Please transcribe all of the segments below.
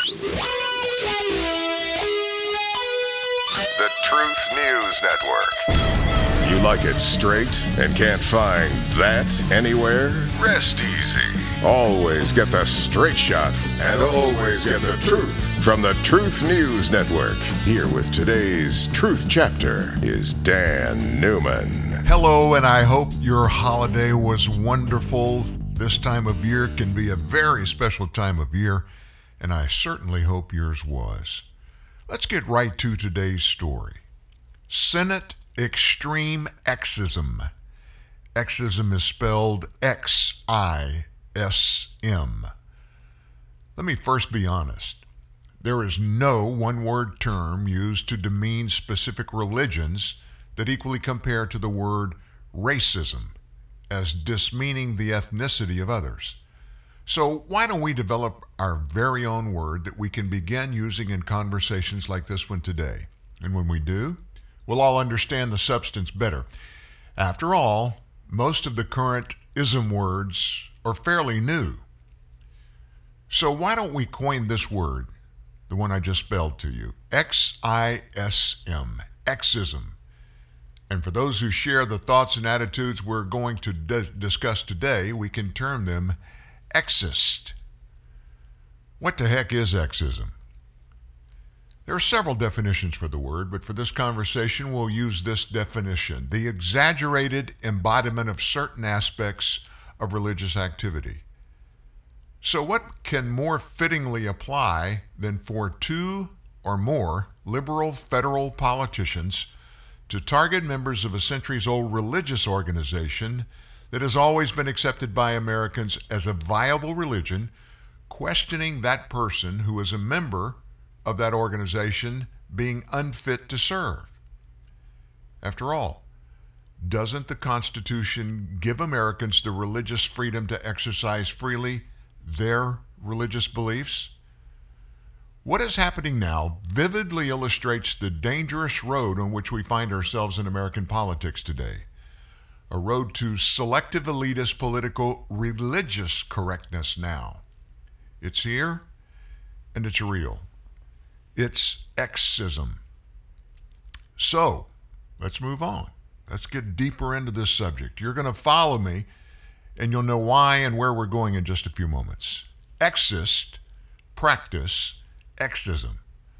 The Truth News Network. You like it straight and can't find that anywhere? Rest easy. Always get the straight shot and always get the truth from the Truth News Network. Here with today's Truth Chapter is Dan Newman. Hello, and I hope your holiday was wonderful. This time of year can be a very special time of year, and I certainly hope yours was. Let's get right to today's story. Senate Extreme Exism. Exism is spelled X-I-S-M. Let me first be honest. There is no one-word term used to demean specific religions that equally compare to the word racism as dismeaning the ethnicity of others. So why don't we develop our very own word that we can begin using in conversations like this one today? And when we do, we'll all understand the substance better. After all, most of the current ism words are fairly new. So why don't we coin this word, the one I just spelled to you, X-I-S-M, Xism. And for those who share the thoughts and attitudes we're going to discuss today, we can term them Xist. What the heck is Xism? There are several definitions for the word, but for this conversation, we'll use this definition: the exaggerated embodiment of certain aspects of religious activity. So what can more fittingly apply than for two or more liberal federal politicians to target members of a centuries-old religious organization that has always been accepted by Americans as a viable religion, questioning that person who is a member of that organization being unfit to serve? After all, doesn't the Constitution give Americans the religious freedom to exercise freely their religious beliefs? What is happening now vividly illustrates the dangerous road on which we find ourselves in American politics today. A road to selective elitist political religious correctness now. It's here, and it's real. It's Xism. So, let's move on. Let's get deeper into this subject. You're going to follow me, and you'll know why and where we're going in just a few moments. Exist, practice, Xism.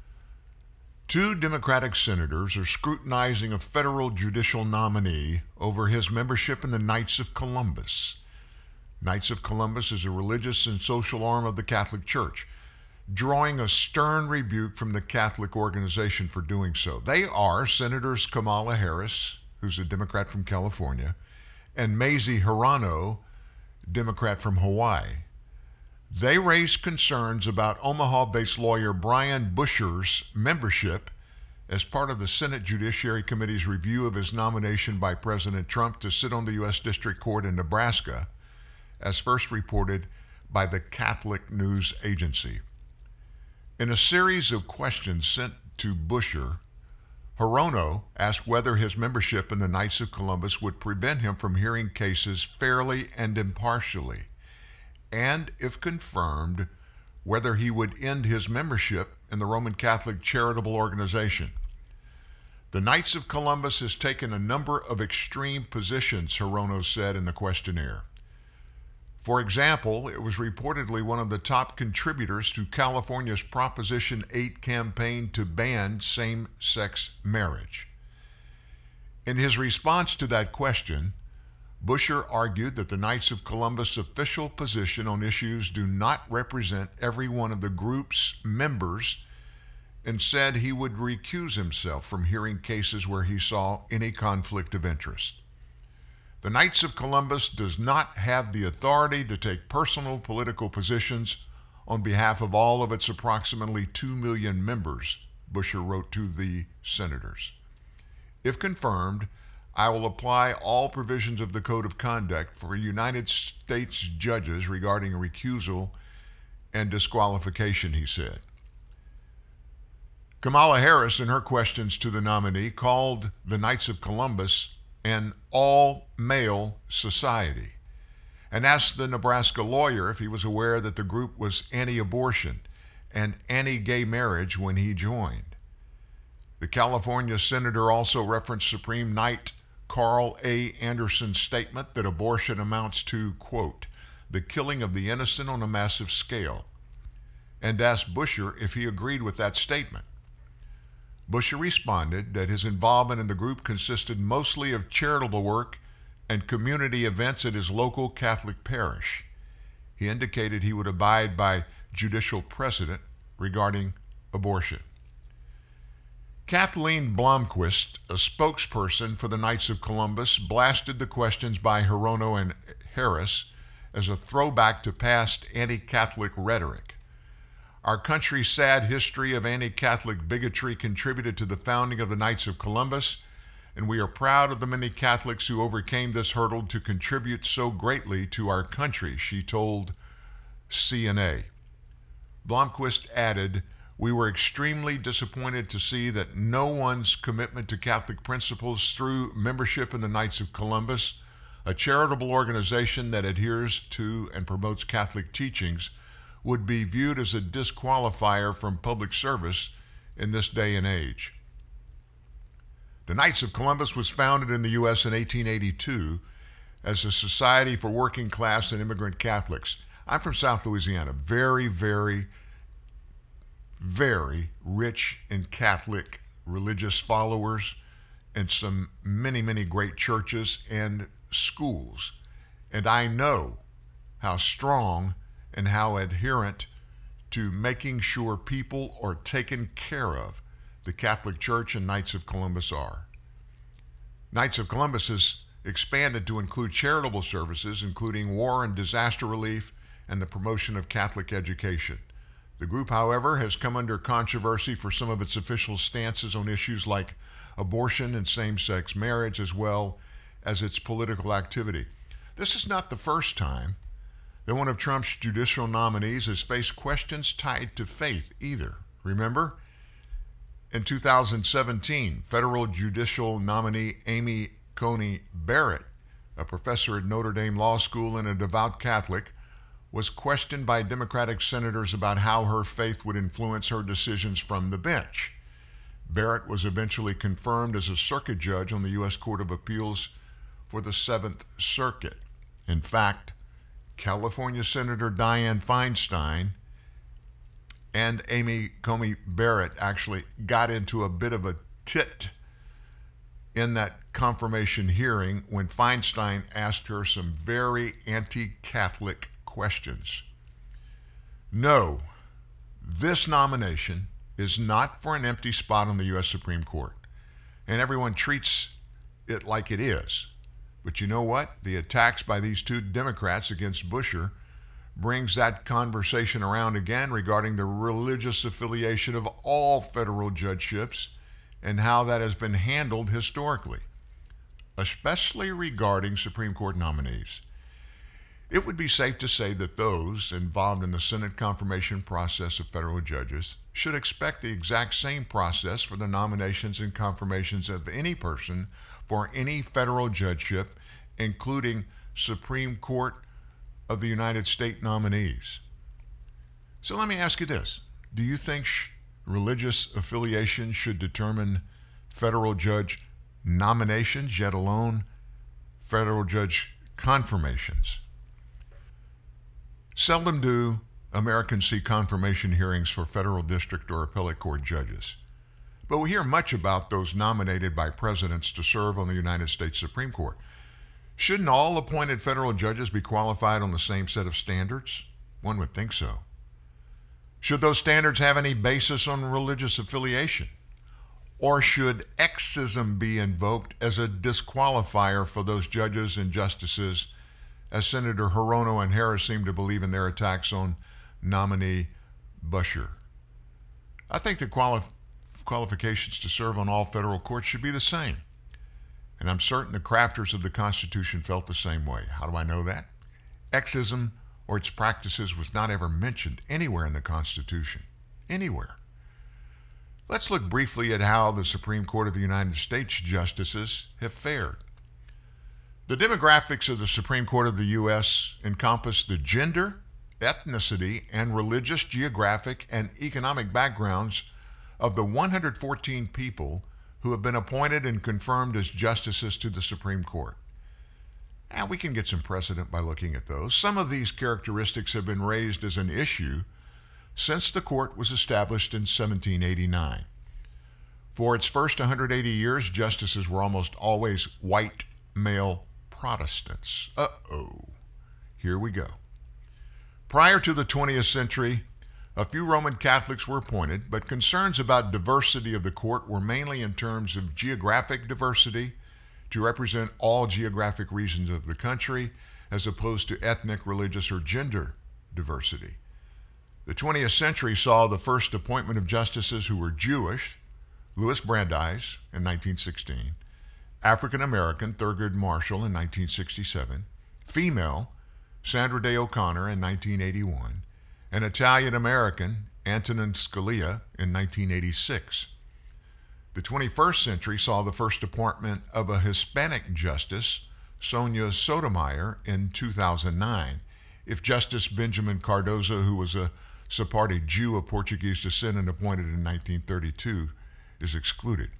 Two Democratic senators are scrutinizing a federal judicial nominee over his membership in the Knights of Columbus. Knights of Columbus is a religious and social arm of the Catholic Church, drawing a stern rebuke from the Catholic organization for doing so. They are Senators Kamala Harris, who's a Democrat from California, and Mazie Hirono, Democrat from Hawaii. They raised concerns about Omaha-based lawyer Brian Buescher's membership as part of the Senate Judiciary Committee's review of his nomination by President Trump to sit on the U.S. District Court in Nebraska, as first reported by the Catholic News Agency. In a series of questions sent to Buescher, Hirono asked whether his membership in the Knights of Columbus would prevent him from hearing cases fairly and impartially, and if confirmed, whether he would end his membership in the Roman Catholic charitable organization. The Knights of Columbus has taken a number of extreme positions, Hirono said in the questionnaire. For example, it was reportedly one of the top contributors to California's Proposition 8 campaign to ban same-sex marriage. In his response to that question, Buescher argued that the Knights of Columbus' official position on issues do not represent every one of the group's members, and said he would recuse himself from hearing cases where he saw any conflict of interest. The Knights of Columbus does not have the authority to take personal political positions on behalf of all of its approximately 2 million members, Buescher wrote to the senators. If confirmed, I will apply all provisions of the Code of Conduct for United States judges regarding recusal and disqualification, he said. Kamala Harris, in her questions to the nominee, called the Knights of Columbus an all-male society and asked the Nebraska lawyer if he was aware that the group was anti-abortion and anti-gay marriage when he joined. The California senator also referenced Supreme Knight Carl A. Anderson's statement that abortion amounts to, quote, the killing of the innocent on a massive scale, and asked Buescher if he agreed with that statement. Buescher responded that his involvement in the group consisted mostly of charitable work and community events at his local Catholic parish. He indicated he would abide by judicial precedent regarding abortion. Kathleen Blomquist, a spokesperson for the Knights of Columbus, blasted the questions by Hirono and Harris as a throwback to past anti-Catholic rhetoric. Our country's sad history of anti-Catholic bigotry contributed to the founding of the Knights of Columbus, and we are proud of the many Catholics who overcame this hurdle to contribute so greatly to our country, she told CNA. Blomquist added, we were extremely disappointed to see that no one's commitment to Catholic principles through membership in the Knights of Columbus, a charitable organization that adheres to and promotes Catholic teachings, would be viewed as a disqualifier from public service in this day and age. The Knights of Columbus was founded in the U.S. in 1882 as a society for working class and immigrant Catholics. I'm from South Louisiana, very, very, very rich in Catholic religious followers and some many, many great churches and schools. And I know how strong and how adherent to making sure people are taken care of the Catholic Church and Knights of Columbus are. Knights of Columbus has expanded to include charitable services, including war and disaster relief and the promotion of Catholic education. The group, however, has come under controversy for some of its official stances on issues like abortion and same-sex marriage, as well as its political activity. This is not the first time that one of Trump's judicial nominees has faced questions tied to faith either. Remember? In 2017, federal judicial nominee Amy Coney Barrett, a professor at Notre Dame Law School and a devout Catholic, was questioned by Democratic senators about how her faith would influence her decisions from the bench. Barrett was eventually confirmed as a circuit judge on the U.S. Court of Appeals for the Seventh Circuit. In fact, California Senator Dianne Feinstein and Amy Coney Barrett actually got into a bit of a tit in that confirmation hearing when Feinstein asked her some very anti-Catholic questions. No, this nomination is not for an empty spot on the U.S. Supreme Court, and everyone treats it like it is. But you know what? The attacks by these two Democrats against Buescher brings that conversation around again regarding the religious affiliation of all federal judgeships and how that has been handled historically, especially regarding Supreme Court nominees. It would be safe to say that those involved in the Senate confirmation process of federal judges should expect the exact same process for the nominations and confirmations of any person for any federal judgeship, including Supreme Court of the United States nominees. So let me ask you this. Do you think religious affiliation should determine federal judge nominations, yet alone federal judge confirmations? Seldom do Americans see confirmation hearings for federal district or appellate court judges. But we hear much about those nominated by presidents to serve on the United States Supreme Court. Shouldn't all appointed federal judges be qualified on the same set of standards? One would think so. Should those standards have any basis on religious affiliation? Or should exism be invoked as a disqualifier for those judges and justices, as Senator Hirono and Harris seem to believe in their attacks on nominee Buescher? I think the qualifications to serve on all federal courts should be the same. And I'm certain the crafters of the Constitution felt the same way. How do I know that? Exism or its practices was not ever mentioned anywhere in the Constitution. Anywhere. Let's look briefly at how the Supreme Court of the United States justices have fared. The demographics of the Supreme Court of the U.S. encompass the gender ethnicity, and religious, geographic, and economic backgrounds of the 114 people who have been appointed and confirmed as justices to the Supreme Court. And we can get some precedent by looking at those. Some of these characteristics have been raised as an issue since the court was established in 1789. For its first 180 years, justices were almost always white male Protestants. Here we go. Prior to the 20th century, a few Roman Catholics were appointed, but concerns about diversity of the court were mainly in terms of geographic diversity to represent all geographic regions of the country, as opposed to ethnic, religious, or gender diversity. The 20th century saw the first appointment of justices who were Jewish, Louis Brandeis in 1916, African American, Thurgood Marshall in 1967, female, Sandra Day O'Connor in 1981, and Italian American, Antonin Scalia in 1986. The 21st century saw the first appointment of a Hispanic justice, Sonia Sotomayor, in 2009, if Justice Benjamin Cardozo, who was a Sephardi Jew of Portuguese descent and appointed in 1932, is excluded.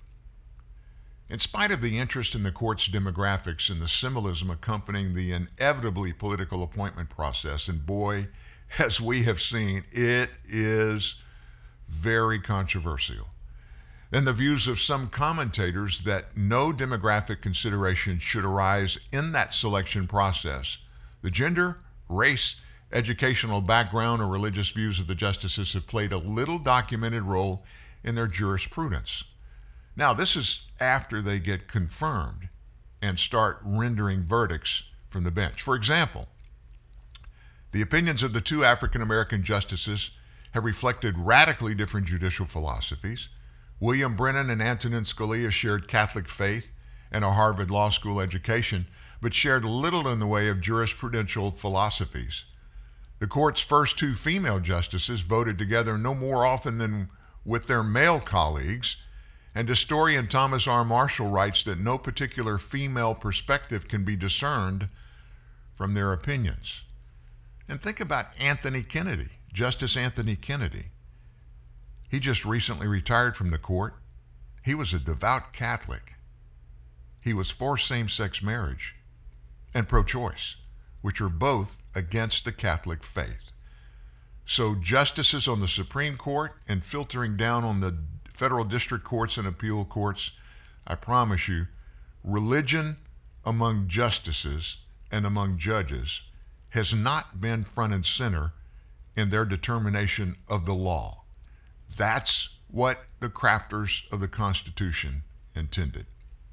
In spite of the interest in the court's demographics and the symbolism accompanying the inevitably political appointment process, and boy, as we have seen, it is very controversial, and the views of some commentators that no demographic consideration should arise in that selection process, the gender, race, educational background, or religious views of the justices have played a little documented role in their jurisprudence. Now, this is after they get confirmed and start rendering verdicts from the bench. For example, the opinions of the two African American justices have reflected radically different judicial philosophies. William Brennan and Antonin Scalia shared Catholic faith and a Harvard Law School education, but shared little in the way of jurisprudential philosophies. The court's first two female justices voted together no more often than with their male colleagues, and historian Thomas R. Marshall writes that no particular female perspective can be discerned from their opinions. And think about Anthony Kennedy, Justice Anthony Kennedy. He just recently retired from the court. He was a devout Catholic. He was for same-sex marriage and pro-choice, which are both against the Catholic faith. So justices on the Supreme Court and filtering down on the federal district courts and appeal courts, I promise you, religion among justices and among judges has not been front and center in their determination of the law. That's what the crafters of the Constitution intended.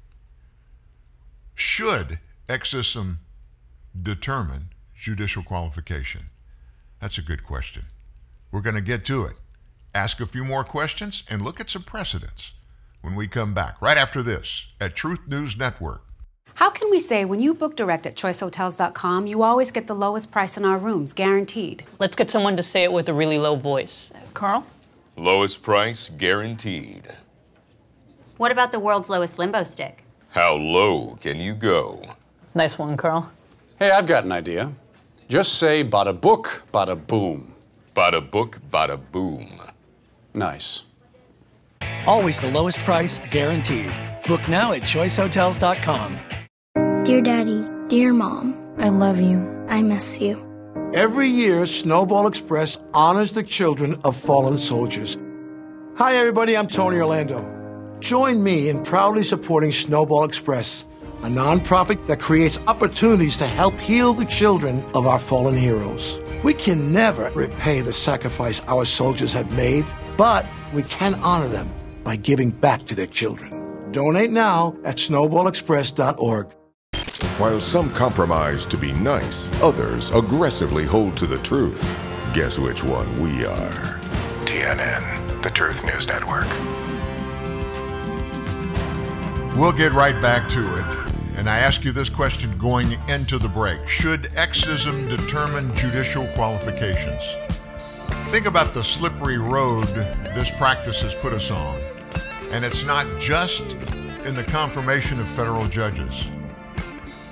Should exisum determine judicial qualification? That's a good question. We're going to get to it. Ask a few more questions and look at some precedents when we come back, right after this, at Truth News Network. How can we say when you book direct at choicehotels.com, you always get the lowest price in our rooms, guaranteed? Let's get someone to say it with a really low voice. Carl? Lowest price guaranteed. What about the world's lowest limbo stick? How low can you go? Nice one, Carl. Hey, I've got an idea. Just say bada book, bada boom. Bada book, bada boom. Nice. Always the lowest price, guaranteed. Book now at choicehotels.com. Dear Daddy, dear Mom, I love you. I miss you. Every year, Snowball Express honors the children of fallen soldiers. Hi, everybody, I'm Tony Orlando. Join me in proudly supporting Snowball Express, a nonprofit that creates opportunities to help heal the children of our fallen heroes. We can never repay the sacrifice our soldiers have made, but we can honor them by giving back to their children. Donate now at snowballexpress.org. While some compromise to be nice, others aggressively hold to the truth. Guess which one we are? TNN, the Truth News Network. We'll get right back to it. And I ask you this question going into the break. Should exism determine judicial qualifications? Think about the slippery road this practice has put us on. And it's not just in the confirmation of federal judges.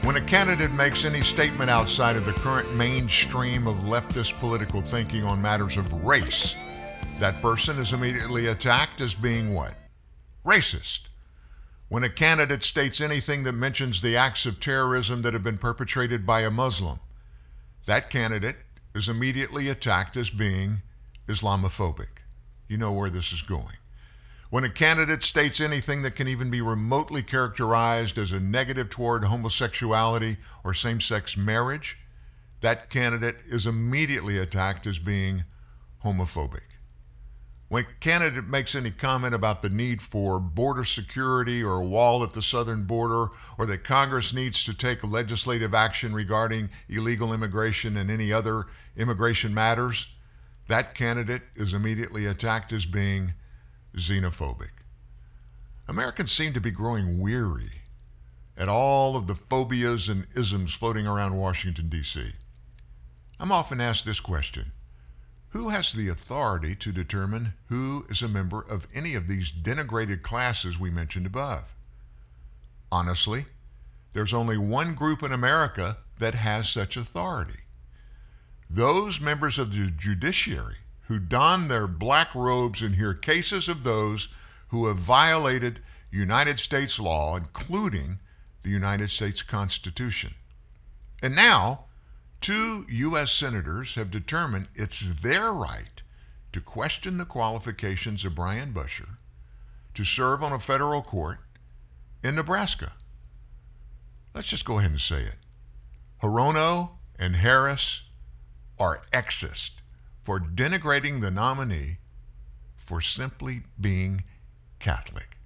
When a candidate makes any statement outside of the current mainstream of leftist political thinking on matters of race, that person is immediately attacked as being what? Racist. When a candidate states anything that mentions the acts of terrorism that have been perpetrated by a Muslim, that candidate is immediately attacked as being Islamophobic. You know where this is going. When a candidate states anything that can even be remotely characterized as a negative toward homosexuality or same-sex marriage, that candidate is immediately attacked as being homophobic. When a candidate makes any comment about the need for border security or a wall at the southern border, or that Congress needs to take legislative action regarding illegal immigration and any other immigration matters, that candidate is immediately attacked as being xenophobic. Americans seem to be growing weary at all of the phobias and isms floating around Washington, D.C. I'm often asked this question: who has the authority to determine who is a member of any of these denigrated classes we mentioned above? Honestly, there's only one group in America that has such authority. Those members of the judiciary who don their black robes and hear cases of those who have violated United States law, including the United States Constitution. And now, 2 U.S. senators have determined it's their right to question the qualifications of Brian Busher to serve on a federal court in Nebraska. Let's just go ahead and say it. Hirono and Harris are exist for denigrating the nominee for simply being Catholic.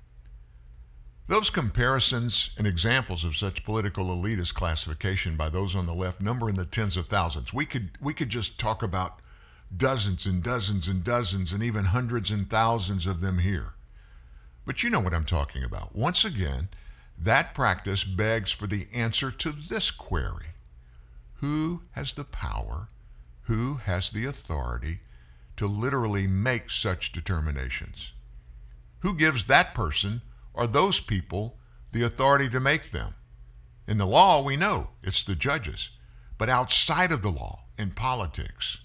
Those comparisons and examples of such political elitist classification by those on the left number in the tens of thousands. We could just talk about dozens and dozens and dozens and even hundreds and thousands of them here. But you know what I'm talking about. Once again, that practice begs for the answer to this query: who has the power, who has the authority to literally make such determinations? Who gives that person or those people the authority to make them? In the law, we know it's the judges. But outside of the law, in politics,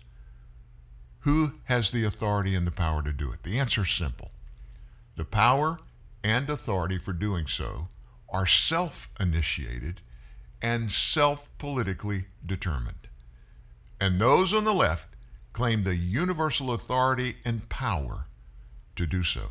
who has the authority and the power to do it? The answer is simple. The power and authority for doing so are self-initiated and self-politically determined. And those on the left claim the universal authority and power to do so.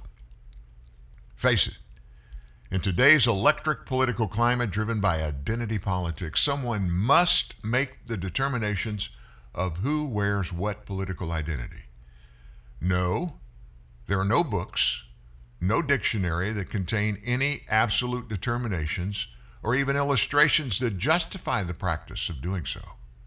Face it, in today's electric political climate driven by identity politics, someone must make the determinations of who wears what political identity. No, there are no books, no dictionary that contain any absolute determinations or even illustrations that justify the practice of doing so.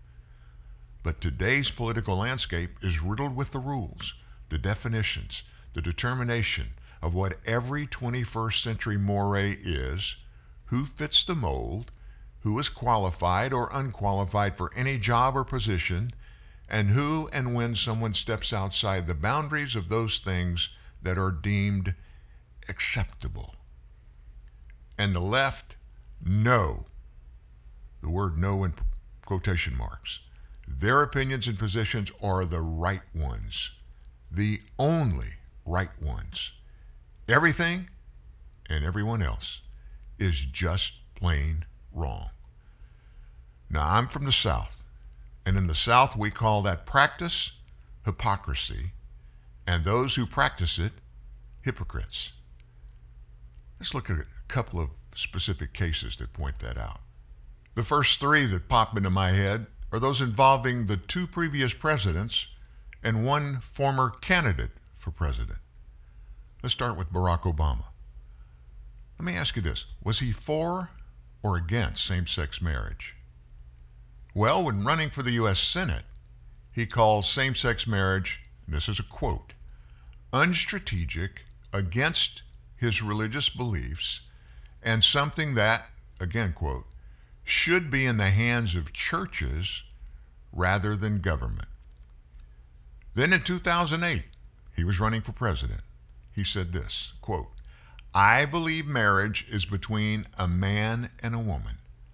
But today's political landscape is riddled with the rules, the definitions, the determination of what every 21st century moray is, who fits the mold, who is qualified or unqualified for any job or position, and who and when someone steps outside the boundaries of those things that are deemed acceptable. And the left know, the word know in quotation marks, their opinions and positions are the right ones, the only right ones. Everything and everyone else is just plain wrong. Now, I'm from the South, and in the South we call that practice hypocrisy, and those who practice it, hypocrites. Let's look at a couple of specific cases that point that out. The first 3 that pop into my head are those involving the 2 previous presidents and 1 former candidate for president. Let's start with Barack Obama. Let me ask you this: was he for or against same-sex marriage? Well, when running for the U.S. Senate, he called same-sex marriage, and this is a quote, unstrategic, against his religious beliefs, and something that, again quote, should be in the hands of churches rather than government. Then in 2008, he was running for president. He said this, quote, I believe marriage is between a man and a woman.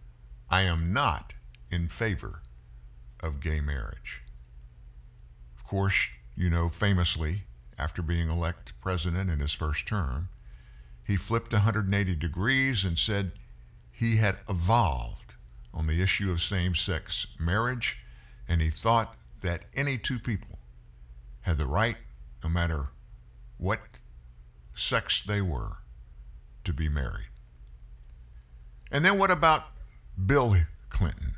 I am not in favor of gay marriage. Of course, you know, famously, after being elected president in his first term, he flipped 180 degrees and said he had evolved on the issue of same-sex marriage, and he thought that any two people had the right, no matter what sex they were, to be married. And then what about Bill Clinton?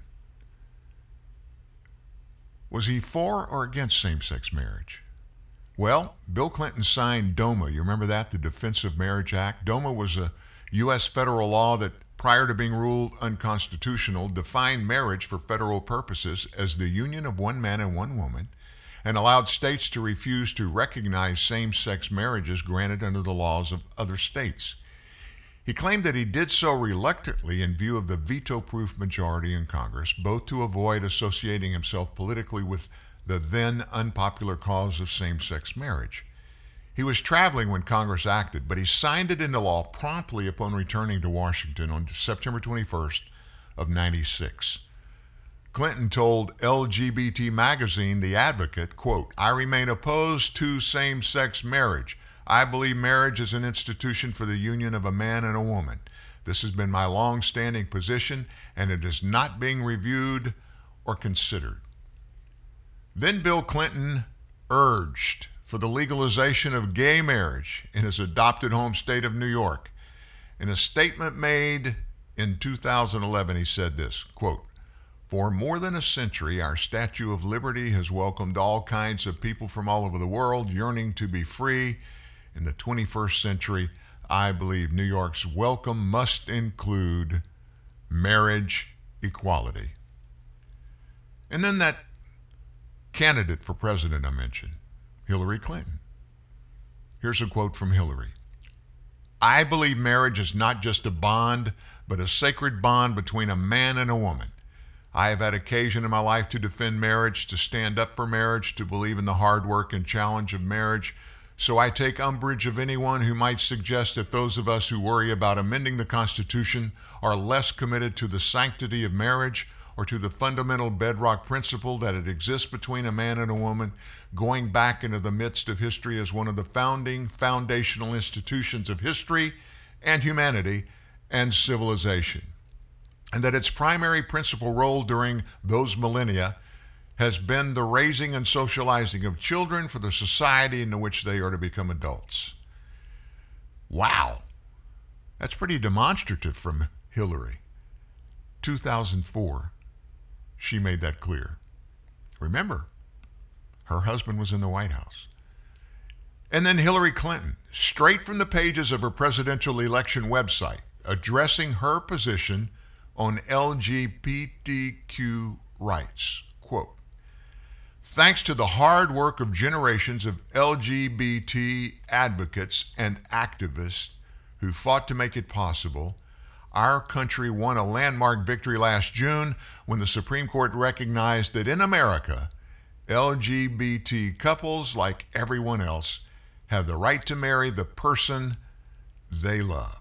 Was he for or against same-sex marriage? Well, Bill Clinton signed DOMA. You remember that, the Defense of Marriage Act? DOMA was a U.S. federal law that, prior to being ruled unconstitutional, defined marriage for federal purposes as the union of one man and one woman, and allowed states to refuse to recognize same-sex marriages granted under the laws of other states. He claimed that he did so reluctantly in view of the veto-proof majority in Congress, both to avoid associating himself politically with the then unpopular cause of same-sex marriage. He was traveling when Congress acted, but he signed it into law promptly upon returning to Washington on September 21st of 96. Clinton told LGBT magazine, The Advocate, quote, "I remain opposed to same-sex marriage. I believe marriage is an institution for the union of a man and a woman. This has been my long-standing position, and it is not being reviewed or considered." Then Bill Clinton urged for the legalization of gay marriage in his adopted home state of New York. In a statement made in 2011, he said this, quote, "For more than a century, our Statue of Liberty has welcomed all kinds of people from all over the world yearning to be free. In the 21st century, I believe New York's welcome must include marriage equality." And then that candidate for president I mentioned, Hillary Clinton. Here's a quote from Hillary. "I believe marriage is not just a bond, but a sacred bond between a man and a woman. I have had occasion in my life to defend marriage, to stand up for marriage, to believe in the hard work and challenge of marriage. So I take umbrage of anyone who might suggest that those of us who worry about amending the Constitution are less committed to the sanctity of marriage or to the fundamental bedrock principle that it exists between a man and a woman, going back into the midst of history as one of the founding foundational institutions of history and humanity and civilization, and that its primary principal role during those millennia has been the raising and socializing of children for the society in which they are to become adults." Wow. That's pretty demonstrative from Hillary. 2004, she made that clear. Remember, her husband was in the White House. And then Hillary Clinton, straight from the pages of her presidential election website, addressing her position on LGBTQ rights, quote, "Thanks to the hard work of generations of LGBT advocates and activists who fought to make it possible, our country won a landmark victory last June when the Supreme Court recognized that in America, LGBT couples, like everyone else, have the right to marry the person they love."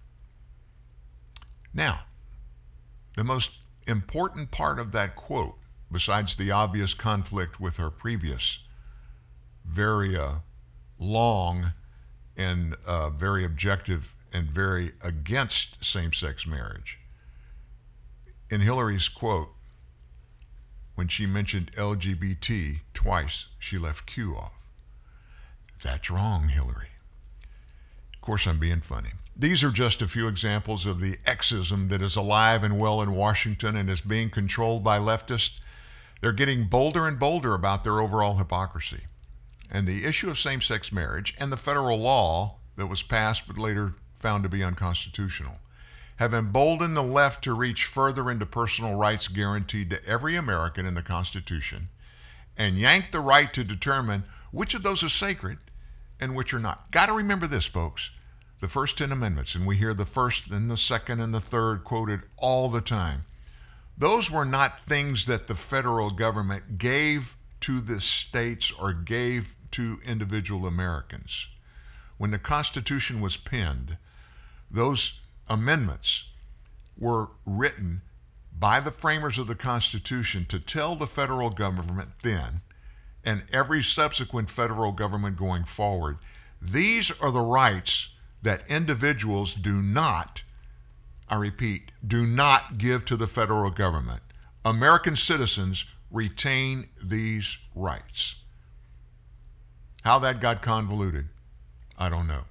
Now, the most important part of that quote, besides the obvious conflict with her previous very long and very objective and very against same-sex marriage, in Hillary's quote, when she mentioned LGBT twice, she left Q off. That's wrong, Hillary. Of course, I'm being funny. These are just a few examples of the Xism that is alive and well in Washington and is being controlled by leftists. They're getting bolder and bolder about their overall hypocrisy. And the issue of same-sex marriage and the federal law that was passed but later found to be unconstitutional have emboldened the left to reach further into personal rights guaranteed to every American in the Constitution and yank the right to determine which of those are sacred and which are not. Got to remember this, folks. The first 10 amendments, and we hear the first and the second and the third quoted all the time. Those were not things that the federal government gave to the states or gave to individual Americans. When the Constitution was penned, those amendments were written by the framers of the Constitution to tell the federal government then and every subsequent federal government going forward, these are the rights that individuals do not, I repeat, do not give to the federal government. American citizens retain these rights. How that got convoluted, I don't know.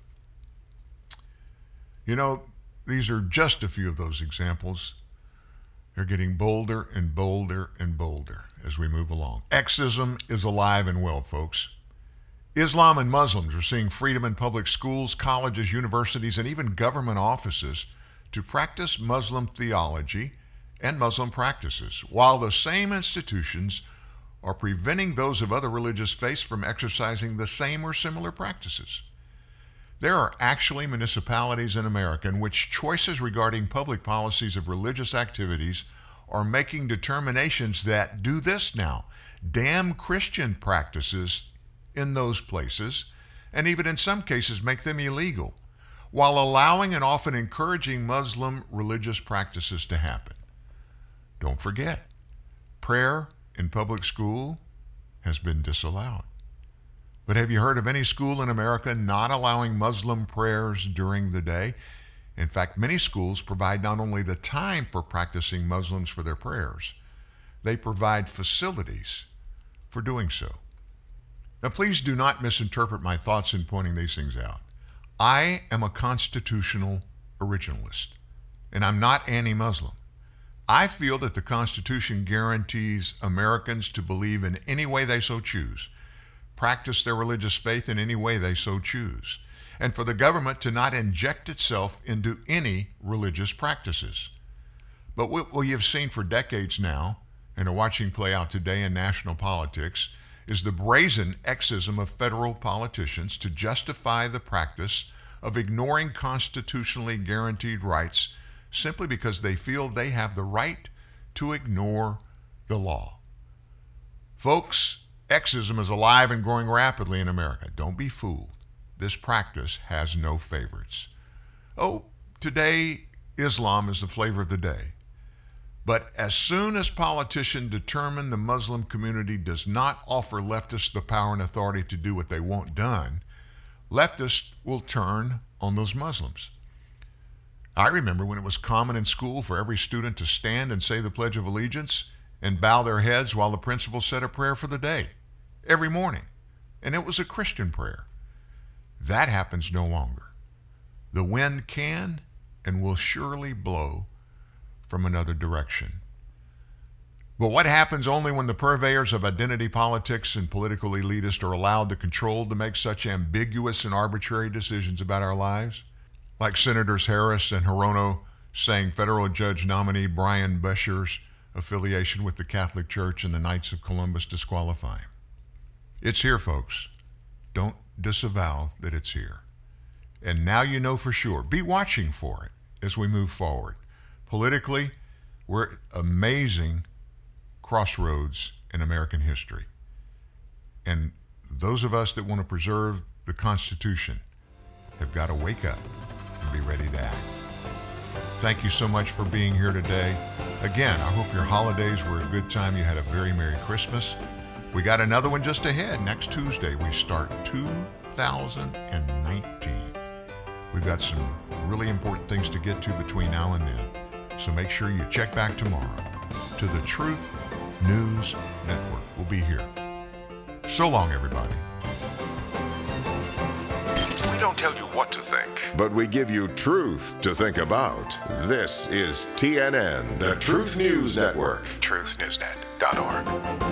You know, these are just a few of those examples. They're getting bolder and bolder and bolder as we move along. Exism is alive and well, folks. Islam and Muslims are seeing freedom in public schools, colleges, universities, and even government offices to practice Muslim theology and Muslim practices, while the same institutions are preventing those of other religious faiths from exercising the same or similar practices. There are actually municipalities in America in which choices regarding public policies of religious activities are making determinations that do this now, damn Christian practices in those places, and even in some cases make them illegal, while allowing and often encouraging Muslim religious practices to happen. Don't forget, prayer in public school has been disallowed. But have you heard of any school in America not allowing Muslim prayers during the day? In fact, many schools provide not only the time for practicing Muslims for their prayers, they provide facilities for doing so. Now, please do not misinterpret my thoughts in pointing these things out. I am a constitutional originalist, and I'm not anti-Muslim. I feel that the Constitution guarantees Americans to believe in any way they so choose, practice their religious faith in any way they so choose, and for the government to not inject itself into any religious practices. But what we have seen for decades now, and are watching play out today in national politics, is the brazen exism of federal politicians to justify the practice of ignoring constitutionally guaranteed rights simply because they feel they have the right to ignore the law. Folks, exism is alive and growing rapidly in America. Don't be fooled. This practice has no favorites. Oh, today, Islam is the flavor of the day. But as soon as politicians determine the Muslim community does not offer leftists the power and authority to do what they want done, leftists will turn on those Muslims. I remember when it was common in school for every student to stand and say the Pledge of Allegiance and bow their heads while the principal said a prayer for the day every morning. And it was a Christian prayer. That happens no longer. The wind can and will surely blow from another direction. But what happens only when the purveyors of identity politics and political elitists are allowed the control to make such ambiguous and arbitrary decisions about our lives? Like Senators Harris and Hirono saying federal judge nominee Brian Bescher's affiliation with the Catholic Church and the Knights of Columbus disqualify him. It's here, folks. Don't disavow that it's here. And now you know for sure. Be watching for it as we move forward. Politically, we're at amazing crossroads in American history. And those of us that want to preserve the Constitution have got to wake up and be ready to act. Thank you so much for being here today. Again, I hope your holidays were a good time. You had a very Merry Christmas. We got another one just ahead. Next Tuesday, we start 2019. We've got some really important things to get to between now and then. So make sure you check back tomorrow to the Truth News Network. We'll be here. So long, everybody. We don't tell you what to think, but we give you truth to think about. This is TNN, the Truth News Network. TruthNewsNet.org.